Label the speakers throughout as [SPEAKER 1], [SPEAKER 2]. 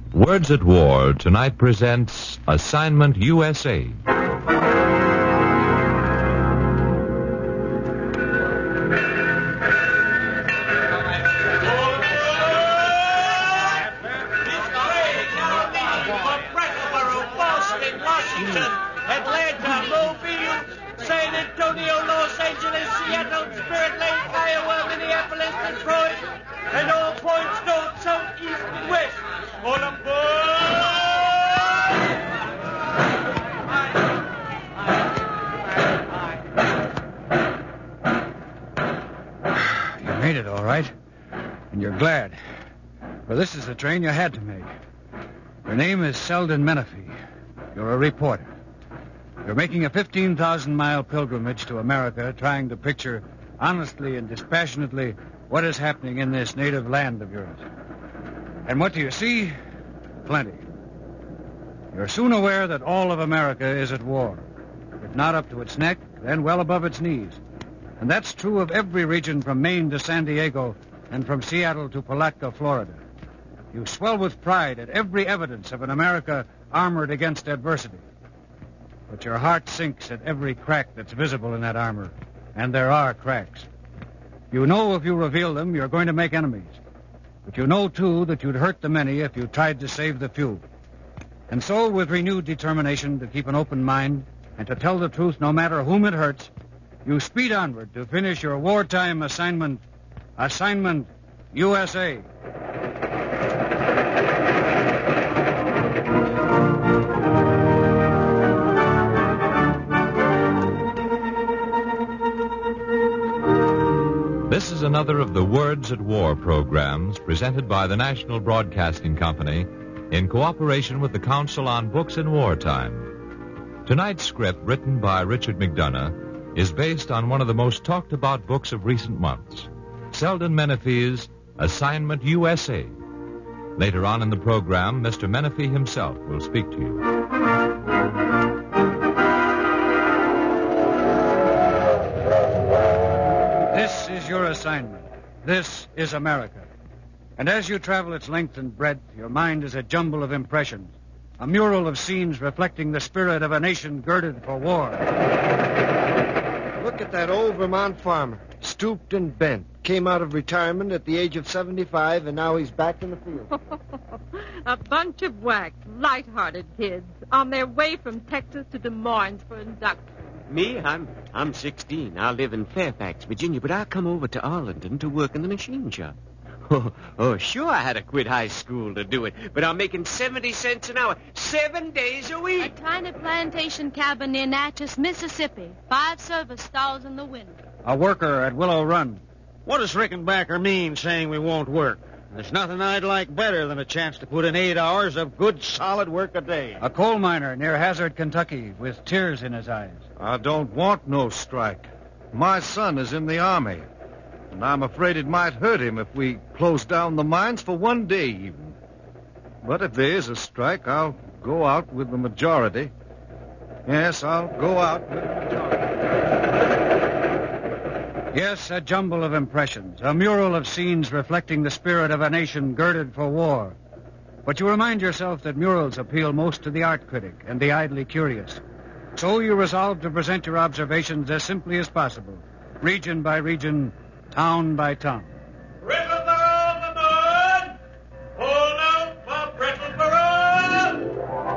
[SPEAKER 1] Words at War tonight presents Assignment USA.
[SPEAKER 2] Atlanta, Mobile, San Antonio, Los Angeles, Seattle, Spirit Lake, Iowa, Minneapolis, Detroit, and all points north, south, east, and west. All aboard!
[SPEAKER 3] You made it all right, and you're glad. For this is the train you had to make. Your name is Selden Menifee. You're a reporter. You're making a 15,000-mile pilgrimage to America, trying to picture honestly and dispassionately what is happening in this native land of yours. And what do you see? Plenty. You're soon aware that all of America is at war. If not up to its neck, then well above its knees. And that's true of every region from Maine to San Diego and from Seattle to Palatka, Florida. You swell with pride at every evidence of an America armored against adversity. But your heart sinks at every crack that's visible in that armor. And there are cracks. You know if you reveal them, you're going to make enemies. But you know, too, that you'd hurt the many if you tried to save the few. And so, with renewed determination to keep an open mind and to tell the truth no matter whom it hurts, you speed onward to finish your wartime assignment, Assignment USA.
[SPEAKER 1] This is another of the Words at War programs presented by the National Broadcasting Company in cooperation with the Council on Books in Wartime. Tonight's script, written by Richard McDonough, is based on one of the most talked about books of recent months, Selden Menifee's Assignment USA. Later on in the program, Mr. Menifee himself will speak to you.
[SPEAKER 3] This is your assignment. This is America. And as you travel its length and breadth, your mind is a jumble of impressions, a mural of scenes reflecting the spirit of a nation girded for war.
[SPEAKER 4] Look at that old Vermont farmer, stooped and bent. Came out of retirement at the age of 75, and now he's back in the field.
[SPEAKER 5] A bunch of whack, light-hearted kids on their way from Texas to Des Moines for induction.
[SPEAKER 2] Me? I'm 16. I live in Fairfax, Virginia, but I come over to Arlington to work in the machine shop. Oh, sure, I had to quit high school to do it, but I'm making 70 cents an hour, 7 days a week.
[SPEAKER 6] A tiny plantation cabin near Natchez, Mississippi. 5 service stalls in the winter.
[SPEAKER 3] A worker at Willow Run.
[SPEAKER 7] What does Rickenbacker mean saying we won't work? There's nothing I'd like better than a chance to put in 8 hours of good, solid work a day.
[SPEAKER 3] A coal miner near Hazard, Kentucky, with tears in his eyes.
[SPEAKER 8] I don't want no strike. My son is in the Army, and I'm afraid it might hurt him if we close down the mines for one day even. But if there is a strike, I'll go out with the majority. Yes, I'll go out with the majority.
[SPEAKER 3] Yes, a jumble of impressions, a mural of scenes reflecting the spirit of a nation girded for war. But you remind yourself that murals appeal most to the art critic and the idly curious. So you resolve to present your observations as simply as possible, region by region, town by town.
[SPEAKER 2] Brittleboro, Vermont! Hold out for Brittleboro!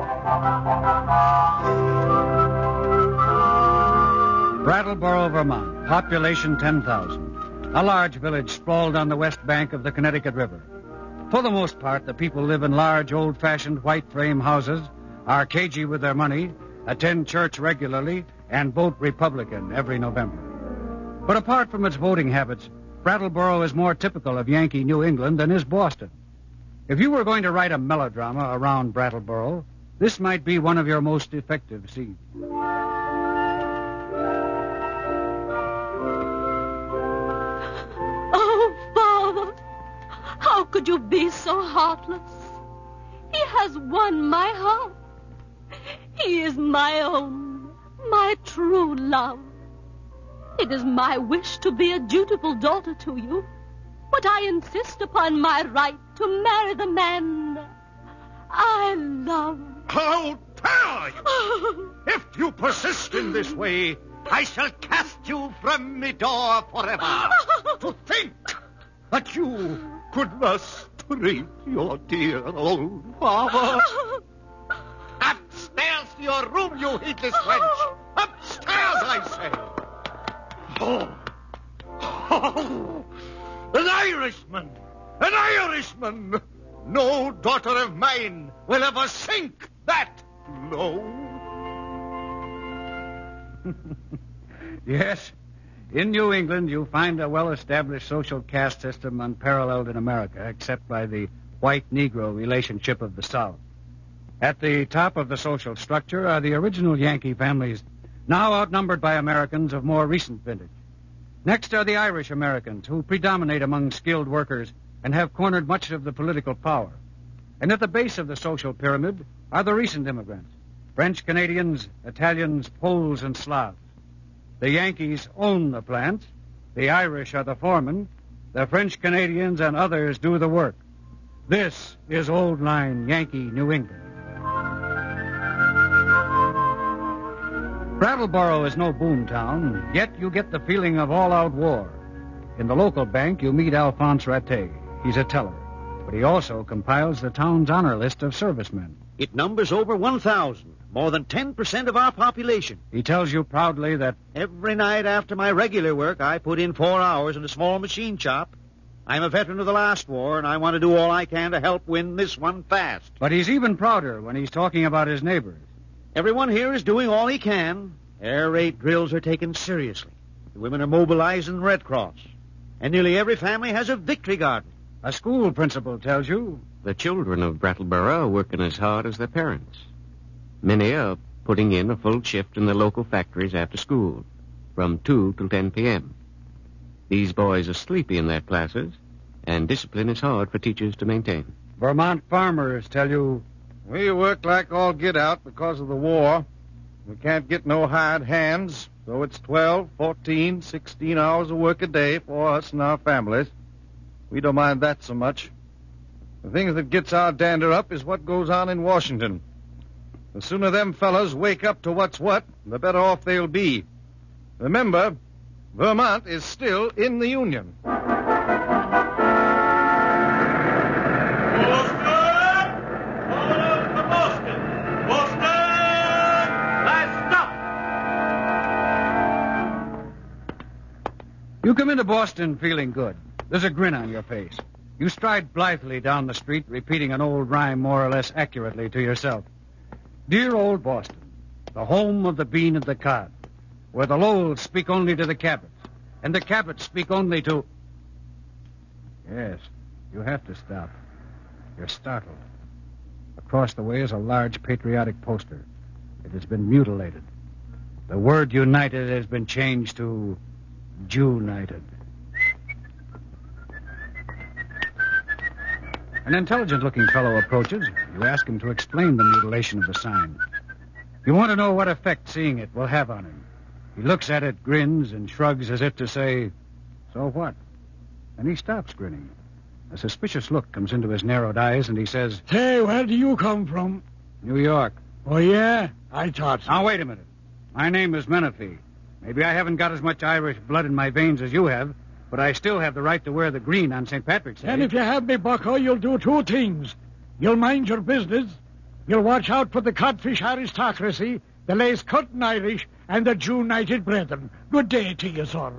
[SPEAKER 3] Brattleboro, Vermont, population 10,000. A large village sprawled on the west bank of the Connecticut River. For the most part, the people live in large, old-fashioned white frame houses, are cagey with their money, attend church regularly, and vote Republican every November. But apart from its voting habits, Brattleboro is more typical of Yankee New England than is Boston. If you were going to write a melodrama around Brattleboro, this might be one of your most effective scenes.
[SPEAKER 6] How could you be so heartless? He has won my heart. He is my own, my true love. It is my wish to be a dutiful daughter to you, but I insist upon my right to marry the man my love.
[SPEAKER 9] How dare you! If you persist in this way, I shall cast you from the door forever. To think that you could thus treat your dear old father. Upstairs to your room, you heedless wench. Upstairs, I say. Oh. An Irishman! An Irishman! No daughter of mine will ever sink that low.
[SPEAKER 3] Yes. In New England, you find a well-established social caste system unparalleled in America, except by the white-Negro relationship of the South. At the top of the social structure are the original Yankee families, now outnumbered by Americans of more recent vintage. Next are the Irish Americans, who predominate among skilled workers and have cornered much of the political power. And at the base of the social pyramid are the recent immigrants, French Canadians, Italians, Poles, and Slavs. The Yankees own the plants, the Irish are the foremen, the French Canadians and others do the work. This is old line Yankee New England. Brattleboro is no boom town, yet you get the feeling of all-out war. In the local bank, you meet Alphonse Rattay. He's a teller, but he also compiles the town's honor list of servicemen.
[SPEAKER 7] It numbers over 1,000, more than 10% of our population.
[SPEAKER 3] He tells you proudly that
[SPEAKER 7] every night after my regular work, I put in 4 hours in a small machine shop. I'm a veteran of the last war, and I want to do all I can to help win this one fast.
[SPEAKER 3] But he's even prouder when he's talking about his neighbors.
[SPEAKER 7] Everyone here is doing all he can. Air raid drills are taken seriously. The women are mobilized in the Red Cross. And nearly every family has a victory garden.
[SPEAKER 3] A school principal tells you
[SPEAKER 10] the children of Brattleboro are working as hard as their parents. Many are putting in a full shift in the local factories after school, from 2 till 10 p.m. These boys are sleepy in their classes, and discipline is hard for teachers to maintain.
[SPEAKER 3] Vermont farmers tell you
[SPEAKER 8] we work like all get out because of the war. We can't get no hired hands, so it's 12, 14, 16 hours of work a day for us and our families. We don't mind that so much. The things that gets our dander up is what goes on in Washington. The sooner them fellas wake up to what's what, the better off they'll be. Remember, Vermont is still in the Union.
[SPEAKER 3] You come into Boston feeling good. There's a grin on your face. You stride blithely down the street, repeating an old rhyme more or less accurately to yourself. Dear old Boston, the home of the bean and the cod, where the Lowells speak only to the Cabots, and the Cabots speak only to... Yes, you have to stop. You're startled. Across the way is a large patriotic poster. It has been mutilated. The word united has been changed to Jew-nited. An intelligent-looking fellow approaches. You ask him to explain the mutilation of the sign. You want to know what effect seeing it will have on him. He looks at it, grins, and shrugs as if to say, so what? Then he stops grinning. A suspicious look comes into his narrowed eyes, and he says,
[SPEAKER 11] Hey, where do you come from?
[SPEAKER 3] New York.
[SPEAKER 11] Oh, yeah? I thought so.
[SPEAKER 3] Now, wait a minute. My name is Menifee. Maybe I haven't got as much Irish blood in my veins as you have, but I still have the right to wear the green on St. Patrick's Day.
[SPEAKER 11] And if you have me, bucko, you'll do 2 things. You'll mind your business. You'll watch out for the codfish aristocracy, the lace-cutting Irish, and the Jew-nited brethren. Good day to you, sir.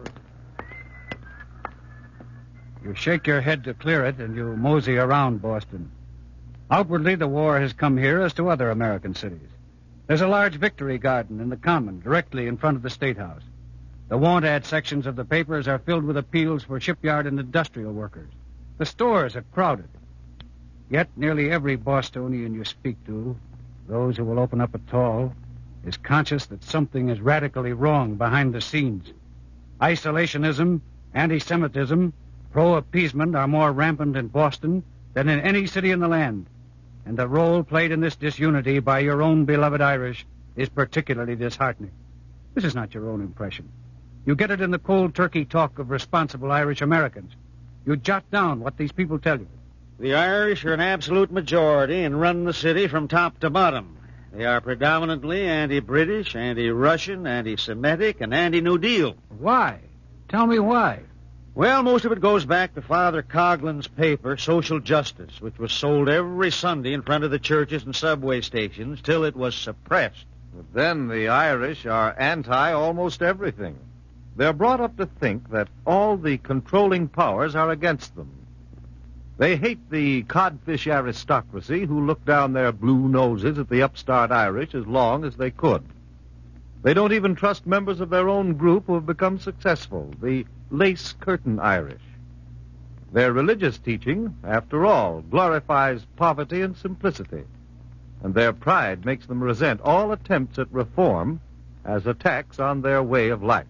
[SPEAKER 3] You shake your head to clear it, and you mosey around Boston. Outwardly, the war has come here as to other American cities. There's a large victory garden in the Common, directly in front of the State House. The want-ad sections of the papers are filled with appeals for shipyard and industrial workers. The stores are crowded. Yet nearly every Bostonian you speak to, those who will open up at all, is conscious that something is radically wrong behind the scenes. Isolationism, anti-Semitism, pro-appeasement are more rampant in Boston than in any city in the land. And the role played in this disunity by your own beloved Irish is particularly disheartening. This is not your own impression. You get it in the cold turkey talk of responsible Irish Americans. You jot down what these people tell you.
[SPEAKER 7] The Irish are an absolute majority and run the city from top to bottom. They are predominantly anti-British, anti-Russian, anti-Semitic, and anti-New Deal.
[SPEAKER 3] Why? Tell me why.
[SPEAKER 7] Well, most of it goes back to Father Coughlin's paper, Social Justice, which was sold every Sunday in front of the churches and subway stations till it was suppressed.
[SPEAKER 8] But then the Irish are anti almost everything. They're brought up to think that all the controlling powers are against them. They hate the codfish aristocracy who look down their blue noses at the upstart Irish as long as they could. They don't even trust members of their own group who have become successful, the lace curtain Irish. Their religious teaching, after all, glorifies poverty and simplicity, and their pride makes them resent all attempts at reform as attacks on their way of life.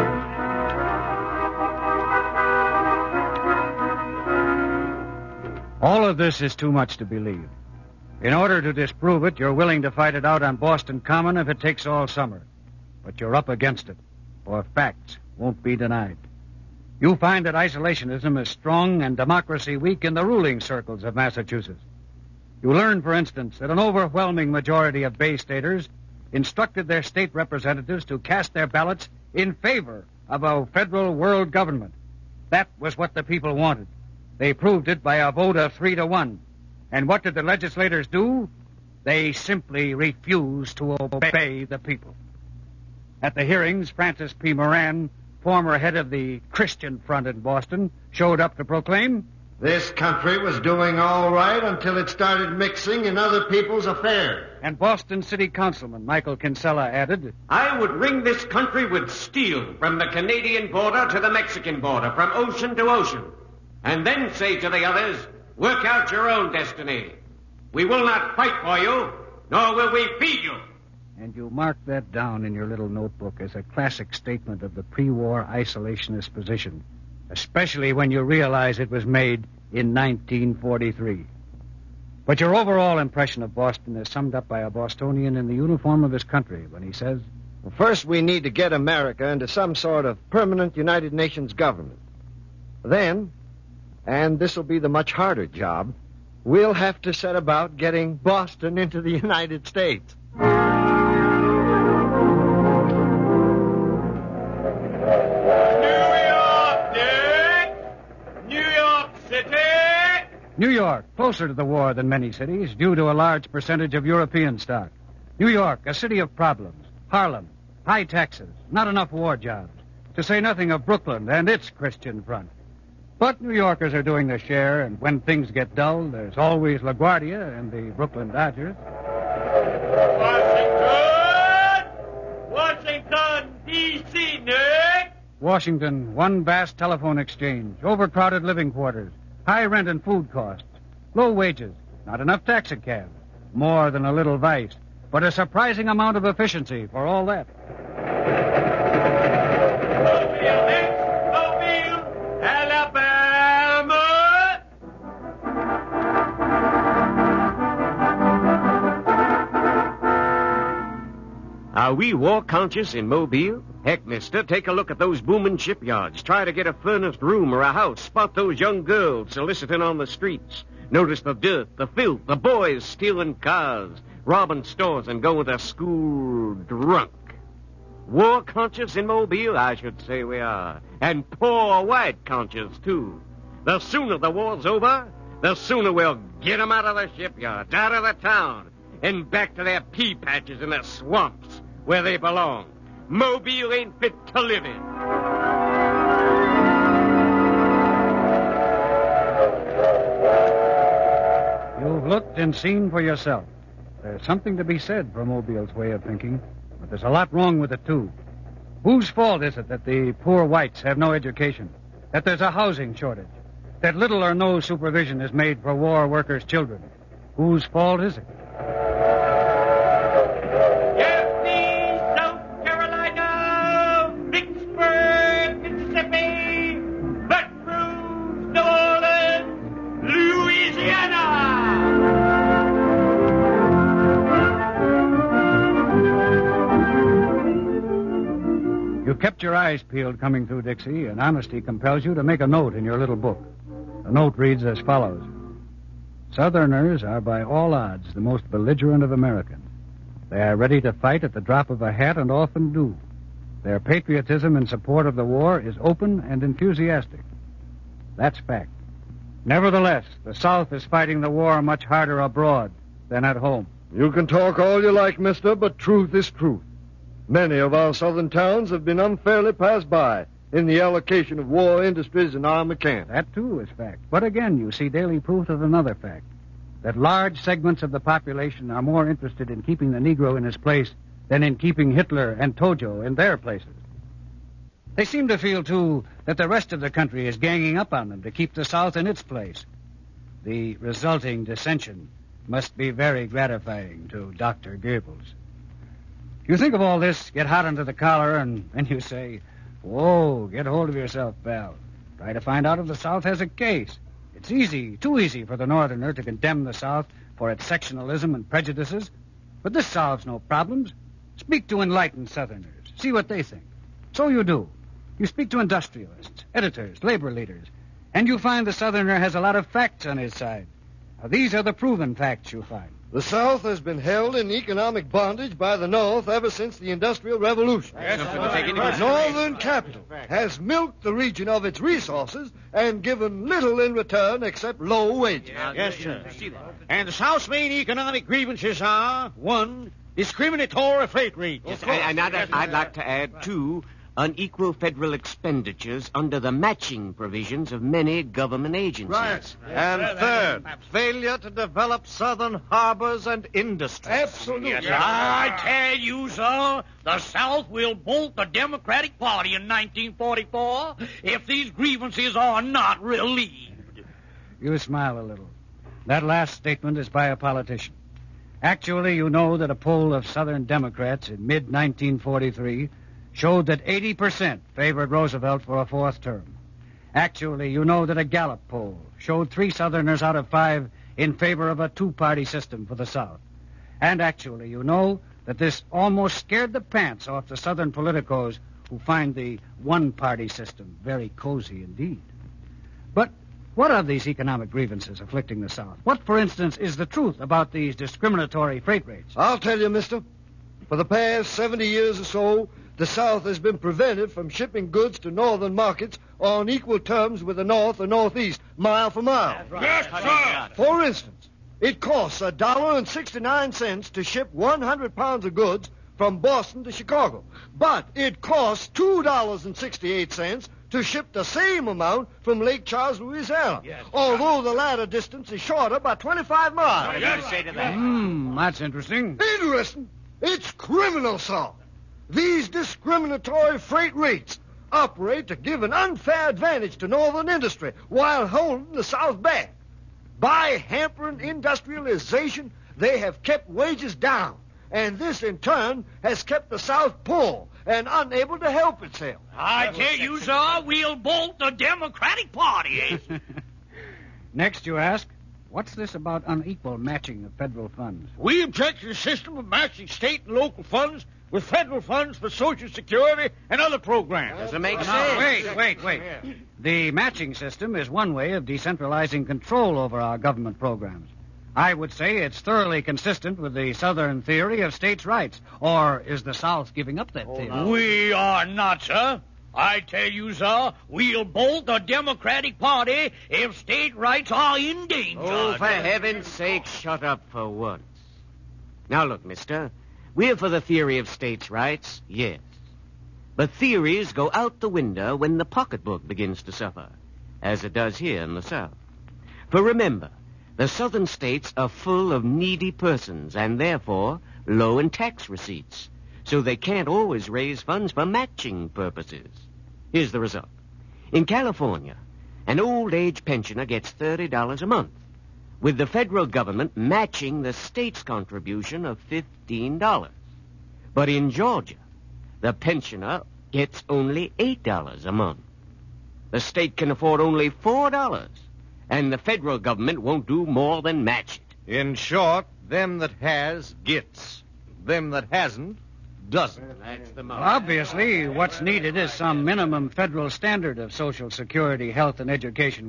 [SPEAKER 3] All of this is too much to believe. In order to disprove it, you're willing to fight it out on Boston Common if it takes all summer. But you're up against it, for facts won't be denied. You find that isolationism is strong and democracy weak in the ruling circles of Massachusetts. You learn, for instance, that an overwhelming majority of Bay Staters instructed their state representatives to cast their ballots in favor of a federal world government. That was what the people wanted. They proved it by a vote of 3-1. And what did the legislators do? They simply refused to obey the people. At the hearings, Francis P. Moran, former head of the Christian Front in Boston, showed up to proclaim,
[SPEAKER 4] "This country was doing all right until it started mixing in other people's affairs."
[SPEAKER 3] And Boston City Councilman Michael Kinsella added,
[SPEAKER 2] "I would ring this country with steel from the Canadian border to the Mexican border, from ocean to ocean, and then say to the others, work out your own destiny. We will not fight for you, nor will we feed you."
[SPEAKER 3] And you mark that down in your little notebook as a classic statement of the pre-war isolationist position, especially when you realize it was made in 1943. But your overall impression of Boston is summed up by a Bostonian in the uniform of his country when he says,
[SPEAKER 4] Well, first we need to get America into some sort of permanent United Nations government. Then, and this will be the much harder job, we'll have to set about getting Boston into the United States.
[SPEAKER 3] New York, closer to the war than many cities, due to a large percentage of European stock. New York, a city of problems. Harlem, high taxes, not enough war jobs. To say nothing of Brooklyn and its Christian Front. But New Yorkers are doing their share, and when things get dull, there's always LaGuardia and the Brooklyn Dodgers.
[SPEAKER 2] Washington, D.C., Nick!
[SPEAKER 3] Washington, one vast telephone exchange, overcrowded living quarters, high rent and food costs, low wages, not enough taxicabs, more than a little vice, but a surprising amount of efficiency for all that.
[SPEAKER 2] Mobile, Nick! Mobile, Alabama!
[SPEAKER 10] Are we war conscious in Mobile? Heck, mister, take a look at those booming shipyards. Try to get a furnished room or a house. Spot those young girls soliciting on the streets. Notice the dirt, the filth, the boys stealing cars, robbing stores, and going to school drunk. War conscious in Mobile? I should say we are. And poor white conscious, too. The sooner the war's over, the sooner we'll get 'em out of the shipyards, out of the town, and back to their pea patches in the swamps where they belong. Mobile ain't fit to live in.
[SPEAKER 3] You've looked and seen for yourself. There's something to be said for Mobile's way of thinking, but there's a lot wrong with it, too. Whose fault is it that the poor whites have no education, that there's a housing shortage, that little or no supervision is made for war workers' children? Whose fault is it? You've kept your eyes peeled coming through Dixie, and honesty compels you to make a note in your little book. The note reads as follows. Southerners are by all odds the most belligerent of Americans. They are ready to fight at the drop of a hat and often do. Their patriotism in support of the war is open and enthusiastic. That's fact. Nevertheless, the South is fighting the war much harder abroad than at home.
[SPEAKER 4] You can talk all you like, mister, but truth is truth. Many of our southern towns have been unfairly passed by in the allocation of war industries and army camps.
[SPEAKER 3] That, too, is fact. But again, you see daily proof of another fact, that large segments of the population are more interested in keeping the Negro in his place than in keeping Hitler and Tojo in their places. They seem to feel, too, that the rest of the country is ganging up on them to keep the South in its place. The resulting dissension must be very gratifying to Dr. Goebbels. You think of all this, get hot under the collar, and then you say, whoa, get hold of yourself, pal. Try to find out if the South has a case. It's easy, too easy for the Northerner to condemn the South for its sectionalism and prejudices. But this solves no problems. Speak to enlightened Southerners. See what they think. So you do. You speak to industrialists, editors, labor leaders, and you find the Southerner has a lot of facts on his side. Now, these are the proven facts you find.
[SPEAKER 4] The South has been held in economic bondage by the North ever since the Industrial Revolution. Northern capital has milked the region of its resources and given little in return except low wages.
[SPEAKER 7] Yes, sir. And the South's main economic grievances are, 1, discriminatory freight rates.
[SPEAKER 10] Yes, and I'd like to add, 2, unequal federal expenditures under the matching provisions of many government agencies.
[SPEAKER 8] Right. And third, failure to develop southern harbors and industries.
[SPEAKER 4] Absolutely.
[SPEAKER 2] Yes, I tell you, sir, the South will bolt the Democratic Party in 1944 if these grievances are not relieved.
[SPEAKER 3] You smile a little. That last statement is by a politician. Actually, you know that a poll of Southern Democrats in mid-1943 showed that 80% favored Roosevelt for a fourth term. Actually, you know that a Gallup poll showed 3 Southerners out of 5 in favor of a 2-party system for the South. And actually, you know that this almost scared the pants off the Southern politicos who find the 1-party system very cozy indeed. But what are these economic grievances afflicting the South? What, for instance, is the truth about these discriminatory freight rates?
[SPEAKER 4] I'll tell you, mister. For the past 70 years or so, the South has been prevented from shipping goods to northern markets on equal terms with the North or Northeast, mile for mile.
[SPEAKER 2] Yes, sir.
[SPEAKER 4] For instance, it costs $1.69 to ship 100 pounds of goods from Boston to Chicago. But it costs $2.68 to ship the same amount from Lake Charles, Louisiana, although the latter distance is shorter by 25 miles.
[SPEAKER 2] What do you say to that?
[SPEAKER 3] That's interesting.
[SPEAKER 4] Interesting. It's criminal, sir. These discriminatory freight rates operate to give an unfair advantage to northern industry while holding the South back. By hampering industrialization, they have kept wages down, and this, in turn, has kept the South poor and unable to help itself.
[SPEAKER 2] I tell you, sir, we'll bolt the Democratic Party.
[SPEAKER 3] Next, you ask, what's this about unequal matching of federal funds?
[SPEAKER 2] We object to the system of matching state and local funds with federal funds for Social Security and other programs.
[SPEAKER 10] Doesn't make sense.
[SPEAKER 3] Now, wait. The matching system is one way of decentralizing control over our government programs. I would say it's thoroughly consistent with the Southern theory of states' rights. Or is the South giving up that theory?
[SPEAKER 2] No. We are not, sir. I tell you, sir, we'll bolt the Democratic Party if state rights are in danger.
[SPEAKER 10] Oh, for heaven's sake, shut up for once. Now, look, mister, we're for the theory of states' rights, yes. But theories go out the window when the pocketbook begins to suffer, as it does here in the South. For remember, the southern states are full of needy persons and therefore low in tax receipts, so they can't always raise funds for matching purposes. Here's the result. In California, an old-age pensioner gets $30 a month, with the federal government matching the state's contribution of $15. But in Georgia, the pensioner gets only $8 a month. The state can afford only $4, and the federal government won't do more than match it.
[SPEAKER 8] In short, them that has gets. Them that hasn't doesn't.
[SPEAKER 10] That's the
[SPEAKER 3] Well, obviously, what's needed is some minimum federal standard of Social Security, health, and education with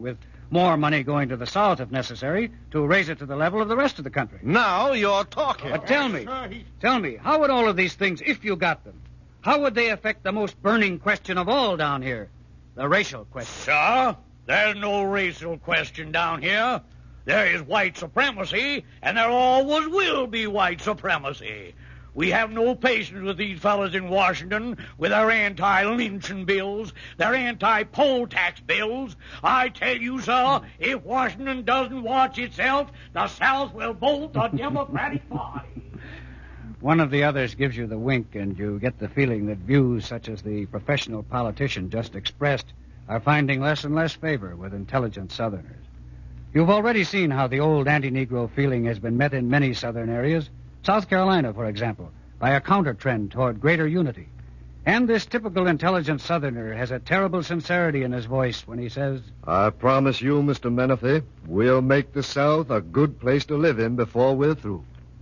[SPEAKER 3] More money going to the South, if necessary, to raise it to the level of the rest of the country.
[SPEAKER 8] Now you're talking.
[SPEAKER 3] But tell me, how would all of these things, if you got them, how would they affect the most burning question of all down here? The racial question.
[SPEAKER 11] Sir, there's no racial question down here. There is white supremacy, and there always will be white supremacy. We have no patience with these fellas in Washington with their anti-lynching bills, their anti-poll tax bills. I tell you, sir, if Washington doesn't watch itself, the South will bolt the Democratic Party.
[SPEAKER 3] One of the others gives you the wink, and you get the feeling that views such as the professional politician just expressed are finding less and less favor with intelligent Southerners. You've already seen how the old anti-Negro feeling has been met in many Southern areas. South Carolina, for example, by a counter-trend toward greater unity. And this typical intelligent Southerner has a terrible sincerity in his voice when he says,
[SPEAKER 4] I promise you, Mr. Menifee, we'll make the South a good place to live in before we're through.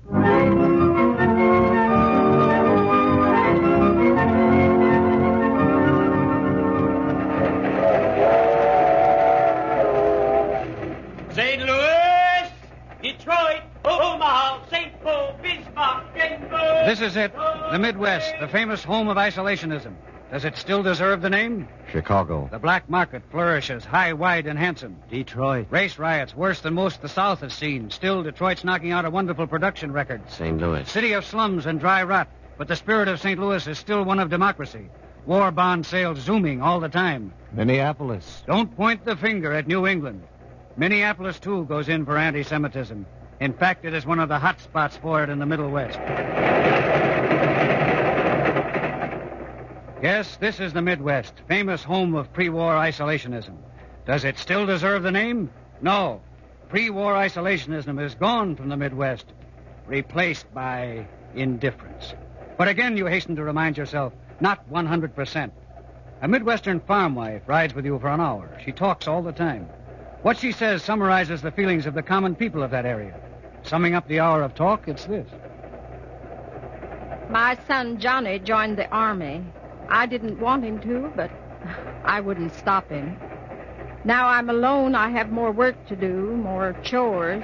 [SPEAKER 2] St. Louis, Detroit, Omaha, St. Paul, Bismarck, Denver.
[SPEAKER 3] This is it, the Midwest, the famous home of isolationism. Does it still deserve the name?
[SPEAKER 4] Chicago.
[SPEAKER 3] The black market flourishes, high, wide, and handsome.
[SPEAKER 7] Detroit.
[SPEAKER 3] Race riots, worse than most the South has seen. Still, Detroit's knocking out a wonderful production record.
[SPEAKER 10] St. Louis.
[SPEAKER 3] City of slums and dry rot, but the spirit of St. Louis is still one of democracy. War bond sales zooming all the time.
[SPEAKER 4] Minneapolis.
[SPEAKER 3] Don't point the finger at New England. Minneapolis, too, goes in for anti-Semitism. In fact, it is one of the hot spots for it in the Middle West. Yes, this is the Midwest, famous home of pre-war isolationism. Does it still deserve the name? No. Pre-war isolationism is gone from the Midwest, replaced by indifference. But again, you hasten to remind yourself, not 100%. A Midwestern farm wife rides with you for an hour. She talks all the time. What she says summarizes the feelings of the common people of that area. Summing up the hour of talk, it's this.
[SPEAKER 5] My son Johnny joined the Army. I didn't want him to, but I wouldn't stop him. Now I'm alone, I have more work to do, more chores.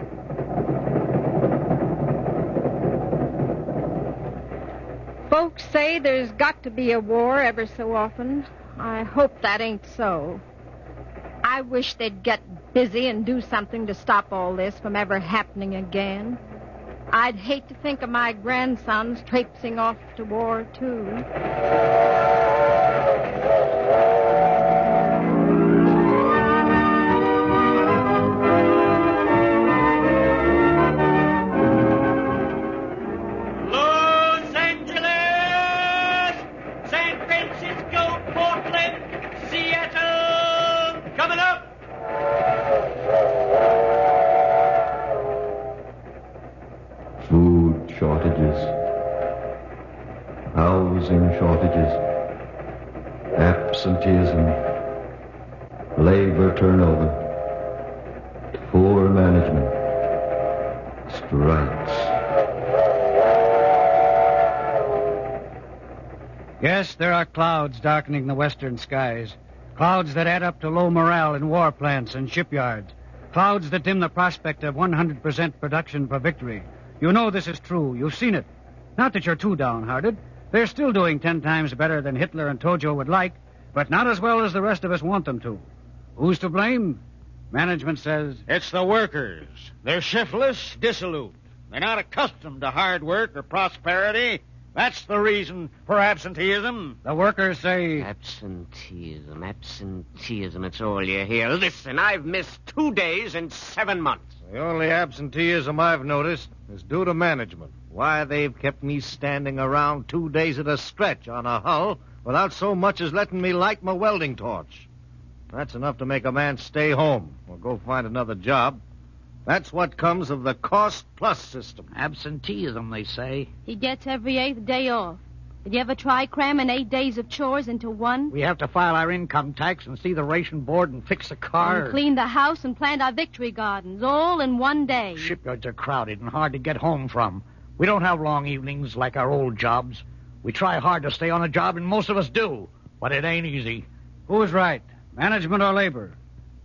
[SPEAKER 5] Folks say there's got to be a war ever so often. I hope that ain't so. I wish they'd get busy and do something to stop all this from ever happening again. I'd hate to think of my grandsons traipsing off to war, too.
[SPEAKER 2] Los Angeles, San Francisco, Portland, Seattle, coming up.
[SPEAKER 12] Food shortages, housing shortages, absenteeism, labor turnover, poor management, strikes.
[SPEAKER 3] Yes, there are clouds darkening the western skies. Clouds that add up to low morale in war plants and shipyards. Clouds that dim the prospect of 100% production for victory. You know this is true. You've seen it. Not that you're too downhearted. They're still doing 10 times better than Hitler and Tojo would like, but not as well as the rest of us want them to. Who's to blame? Management says...
[SPEAKER 7] It's the workers. They're shiftless, dissolute. They're not accustomed to hard work or prosperity. That's the reason for absenteeism.
[SPEAKER 3] The workers say...
[SPEAKER 10] Absenteeism, it's all you hear. Listen, I've missed 2 days in 7 months.
[SPEAKER 8] The only absenteeism I've noticed is due to management. Why, they've kept me standing around 2 days at a stretch on a hull without so much as letting me light my welding torch. That's enough to make a man stay home or go find another job. That's what comes of the cost-plus system.
[SPEAKER 7] Absenteeism, they say.
[SPEAKER 6] He gets every 8th day off. Did you ever try cramming 8 days of chores into one?
[SPEAKER 7] We have to file our income tax and see the ration board and fix the car.
[SPEAKER 6] And clean the house and plant our victory gardens, all in one day.
[SPEAKER 7] Shipyards are crowded and hard to get home from. We don't have long evenings like our old jobs. We try hard to stay on a job, and most of us do. But it ain't easy.
[SPEAKER 3] Who's right, management or labor?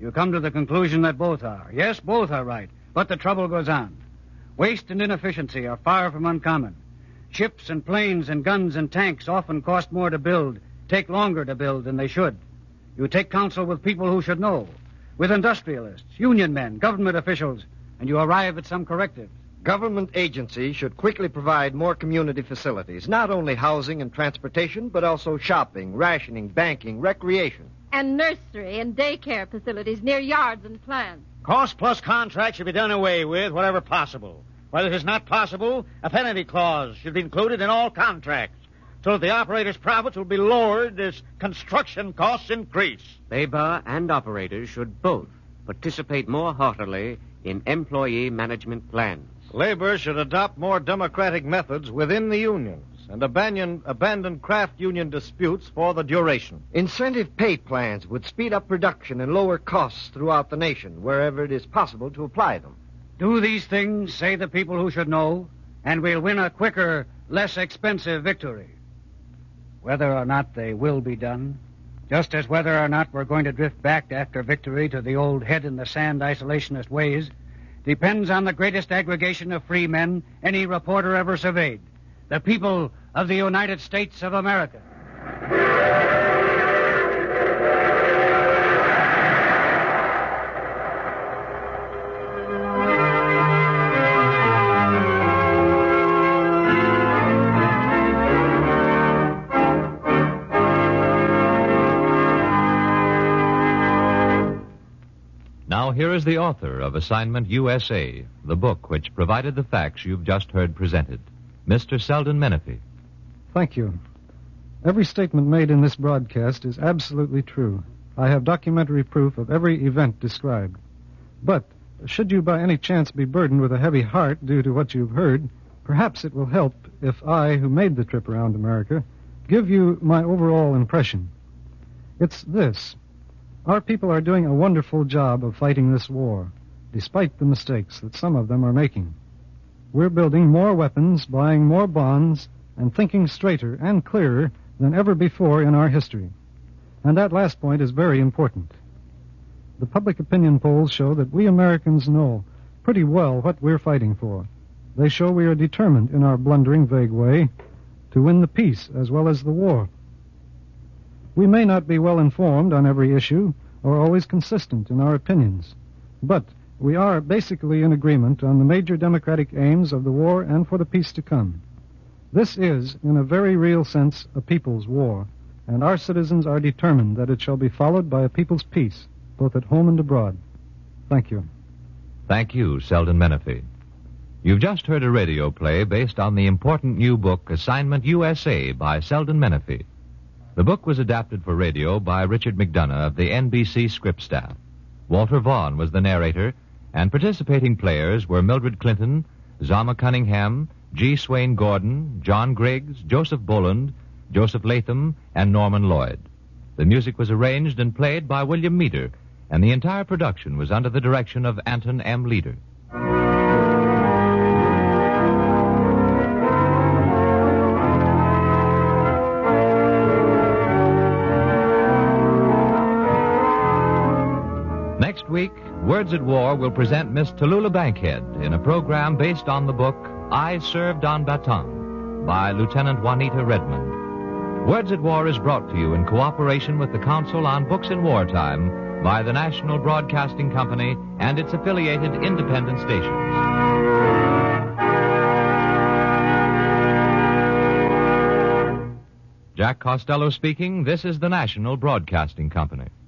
[SPEAKER 3] You come to the conclusion that both are. Yes, both are right. But the trouble goes on. Waste and inefficiency are far from uncommon. Ships and planes and guns and tanks often cost more to build, take longer to build than they should. You take counsel with people who should know, with industrialists, union men, government officials, and you arrive at some corrective.
[SPEAKER 4] Government agencies should quickly provide more community facilities, not only housing and transportation, but also shopping, rationing, banking, recreation.
[SPEAKER 5] And nursery and daycare facilities near yards and plants.
[SPEAKER 7] Cost-plus contracts should be done away with wherever possible. Where it is not possible, a penalty clause should be included in all contracts so that the operator's profits will be lowered as construction costs increase.
[SPEAKER 10] Labor and operators should both participate more heartily in employee management plans.
[SPEAKER 8] Labor should adopt more democratic methods within the unions and abandon craft union disputes for the duration.
[SPEAKER 4] Incentive pay plans would speed up production and lower costs throughout the nation, wherever it is possible to apply them.
[SPEAKER 3] Do these things, say the people who should know, and we'll win a quicker, less expensive victory. Whether or not they will be done, just as whether or not we're going to drift back after victory to the old head-in-the-sand isolationist ways, depends on the greatest aggregation of free men any reporter ever surveyed, the people of the United States of America.
[SPEAKER 1] Now, here is the author of Assignment USA, the book which provided the facts you've just heard presented, Mr. Selden Menefee.
[SPEAKER 13] Thank you. Every statement made in this broadcast is absolutely true. I have documentary proof of every event described. But, should you by any chance be burdened with a heavy heart due to what you've heard, perhaps it will help if I, who made the trip around America, give you my overall impression. It's this. Our people are doing a wonderful job of fighting this war, despite the mistakes that some of them are making. We're building more weapons, buying more bonds, and thinking straighter and clearer than ever before in our history. And that last point is very important. The public opinion polls show that we Americans know pretty well what we're fighting for. They show we are determined in our blundering, vague way to win the peace as well as the war. We may not be well informed on every issue or always consistent in our opinions, but we are basically in agreement on the major democratic aims of the war and for the peace to come. This is, in a very real sense, a people's war, and our citizens are determined that it shall be followed by a people's peace, both at home and abroad. Thank you.
[SPEAKER 1] Thank you, Selden Menefee. You've just heard a radio play based on the important new book, Assignment USA, by Selden Menefee. The book was adapted for radio by Richard McDonough of the NBC script staff. Walter Vaughn was the narrator, and participating players were Mildred Clinton, Zama Cunningham, G. Swain Gordon, John Griggs, Joseph Boland, Joseph Latham, and Norman Lloyd. The music was arranged and played by William Meader, and the entire production was under the direction of Anton M. Leader. Next week, Words at War will present Miss Tallulah Bankhead in a program based on the book I Served on Bataan by Lieutenant Juanita Redmond. Words at War is brought to you in cooperation with the Council on Books in Wartime by the National Broadcasting Company and its affiliated independent stations. Jack Costello speaking. This is the National Broadcasting Company.